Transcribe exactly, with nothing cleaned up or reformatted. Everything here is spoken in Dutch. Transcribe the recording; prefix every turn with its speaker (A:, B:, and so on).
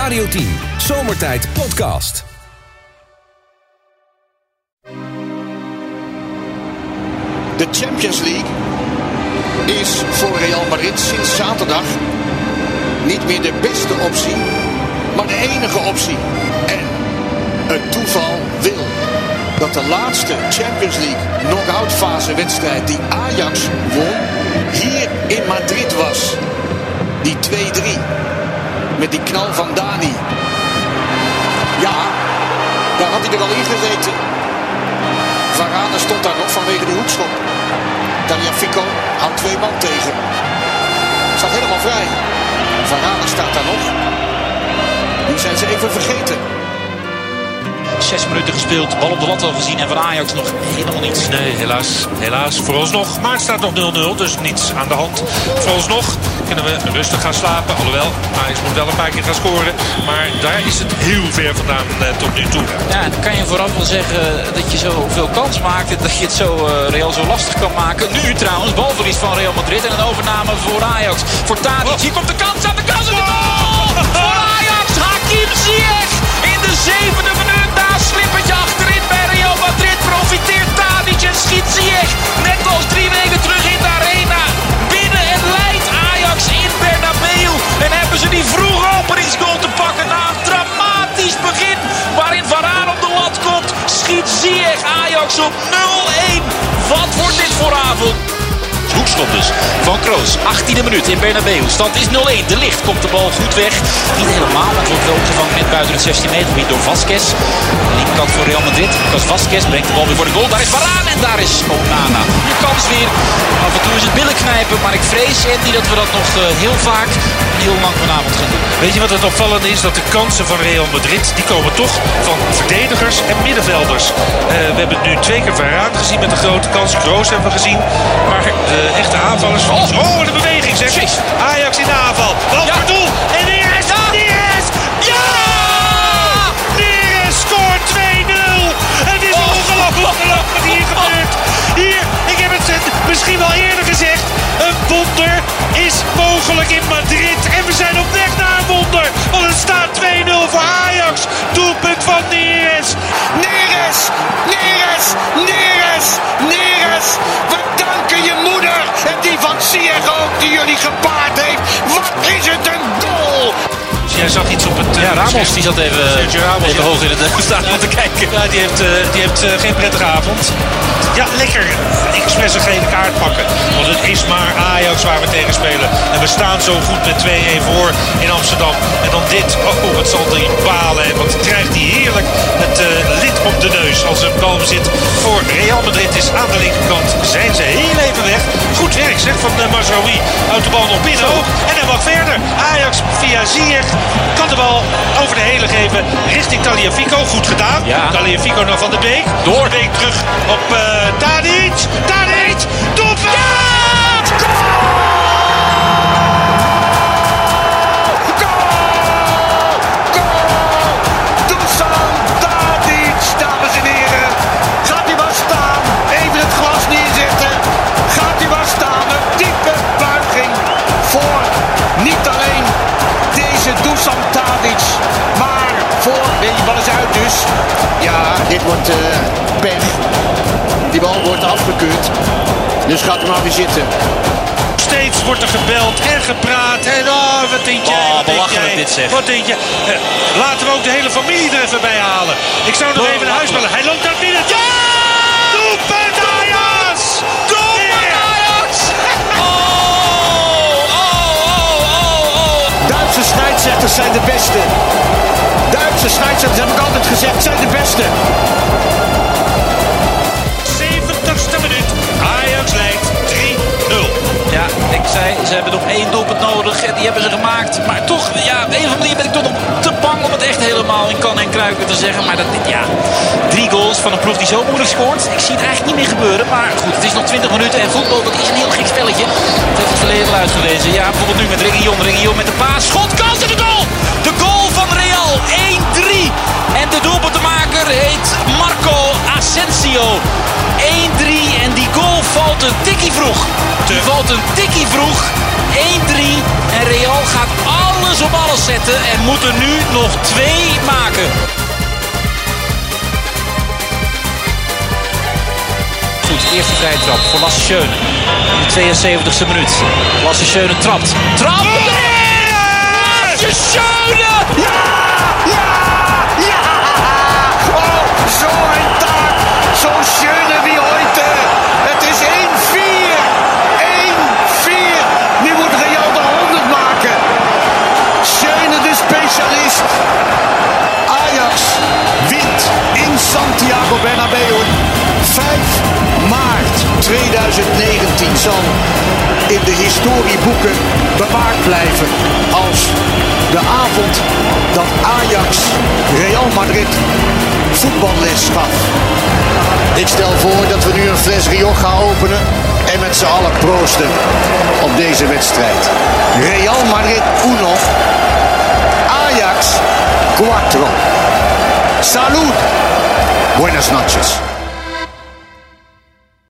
A: Radio tien, Zomertijd Podcast.
B: De Champions League is voor Real Madrid sinds zaterdag niet meer de beste optie, maar de enige optie. En het toeval wil dat de laatste Champions League knock-out fase wedstrijd die Ajax won, hier in Madrid was. Die twee drie. Met die knal van Dani. Ja, daar had hij er al in gezeten. Varane stond daar nog vanwege die hoekschop. Tagliafico houdt twee man tegen. Staat helemaal vrij. Varane staat daar nog. Die zijn ze even vergeten.
C: Zes minuten gespeeld, bal op de lat al gezien en van Ajax nog helemaal niets.
D: Nee, helaas, helaas vooralsnog. Maar het staat nog nul nul, dus niets aan de hand. Vooralsnog kunnen we rustig gaan slapen. Alhoewel, Ajax moet wel een paar keer gaan scoren. Maar daar is het heel ver vandaan eh, tot nu toe.
C: Ja, dan kan je vooraf wel zeggen dat je zoveel kans maakt. Dat je het zo uh, Real zo lastig kan maken. Nu trouwens, balverlies van Real Madrid en een overname voor Ajax. Voor Tadic, hier komt de kans aan de kans en de goal! Voor Ajax, Hakim Ziyech in de zevende minuut. Slippertje achterin bij Real Madrid. Profiteert Tadic en schiet Ziyech. Net als drie weken terug in de arena. Binnen en leidt Ajax in Bernabeu. En hebben ze die vroege openingsgoal te pakken na een dramatisch begin. Waarin Varane op de lat komt. Schiet Ziyech Ajax op nul een. Wat wordt dit voor avond? Hoekschop dus van Kroos. achttiende minuut in Bernabeu. Stand is nul een. De Ligt komt de bal goed weg. Niet helemaal, want wordt wel opgevangen net buiten het zestien meter gebied door Vasquez. Linkerkant voor Real Madrid. Lucas Vasquez brengt de bal weer voor de goal. Daar is Varane en daar is Onana. De kans weer. Af en toe is het billen knijpen, maar ik vrees Andy dat we dat nog uh, heel vaak heel lang vanavond gaan doen.
D: Weet je wat het opvallende is? Dat de kansen van Real Madrid, die komen toch van verdedigers en middenvelders. Uh, we hebben nu twee keer Varane gezien met een grote kans. Kroos hebben we gezien. Maar de echte aanvallers van ons. Oh, de beweging zeg. Jeez. Ajax in de aanval. Bal voor doel. En Neres. Ja! Neres! Ja! Neres scoort twee nul. Het is oh, ongelooflijk wat hier gebeurt. Hier, ik heb het misschien wel eerder gezegd. Een wonder is mogelijk in Madrid. En we zijn op weg naar een wonder. Want het staat twee nul voor Ajax. Doelpunt van Neres.
B: Neres! Neres! Neres! Neres! We danken je moeder. En die van Ziyech ook, die jullie gepaard heeft. Wat is het een goal!
D: Jij zag iets op het... Uh,
C: ja, Ramos die zat even, Ramos, even ja. hoog in het stadion te kijken.
D: Ja, die heeft, uh, die heeft uh, geen prettige avond. Ja, lekker. Expres een gele kaart pakken. Want het is maar Ajax waar we tegen spelen. En we staan zo goed met twee een voor in Amsterdam. En dan dit. Oh, wat zal die balen. En wat krijgt hij heerlijk het uh, lid op de neus als een balbezit voor Real Madrid is aan de linkerkant. Zijn ze heel even weg. Goed werk zeg van uh, Mazraoui. Houdt de bal nog binnen ook. En hij mag verder. Ajax via Ziyech kan de bal over de hele geven richting Tagliafico. Goed gedaan. Ja. Tagliafico naar Van de Beek. Door. Van de Beek terug op uh, Tadic. Tadic. Doelpunt! Ja!
B: Dusan Tadic, maar voor, nee, die bal is uit dus. Ja, dit wordt uh, pech. Die bal wordt afgekeurd. Dus gaat hij maar weer zitten.
D: Steeds wordt er gebeld en gepraat. En oh, wat denk jij?
C: Oh,
D: wat denk jij?
C: Dit zeg.
D: Wat denk je? Uh, laten we ook de hele familie er even bij halen. Ik zou nog oh, even naar huis bellen. Hij loopt naar binnen. Ja! Doelpunt Ajax!
C: Doelpunt Ajax! Oh, oh, oh, oh, oh.
B: Duitse scheidsrechters zijn de beste. Duitse scheidsrechters, heb ik altijd gezegd, zijn de beste.
D: zeventigste minuut. Ajax leidt drie nul.
C: Ja, ik zei, ze hebben nog één doelpunt nodig en die hebben ze gemaakt. Maar toch, ja, op een of andere manier ben ik toch nog te bang om het echt helemaal in kan en kruiken te zeggen. Maar dat, ja, drie goals van een ploeg die zo moeilijk scoort. Ik zie het eigenlijk niet meer gebeuren. Maar goed, het is nog twintig minuten en voetbal, dat is een heel gek spelletje. Het heeft het verleden al uitgelezen. Ja, bijvoorbeeld nu met Reguilon. Reguilon met de paas. Schot, kans en de goal! De goal van Real, één drie. En de doelpuntenmaker heet Marco Asensio. één drie en die goal valt een tikkie vroeg. Die valt een tikkie vroeg. één drie en Real gaat alles alles op alles zetten en moeten nu nog twee maken. Goed, eerste vrije trap voor Lasse Schöne. In de tweeënzeventigste minuut. Lasse Schöne trapt. Trap! Lasse Schöne!
B: Ja! Ja! Ja! Oh, zo een taak! Zo Schöne wie heute! Het is één vier! één vier! Nu moet Real de honderd maken! Schöne de specialist! Ajax wint in Santiago Bernabéu. vijf maart tweeduizend negentien zal in de historieboeken bewaard blijven als de avond dat Ajax Real Madrid voetballes gaf. Ik stel voor dat we nu een fles Rioja openen en met z'n allen proosten op deze wedstrijd. Real Madrid uno, Ajax cuatro. Salud. Buenas noches.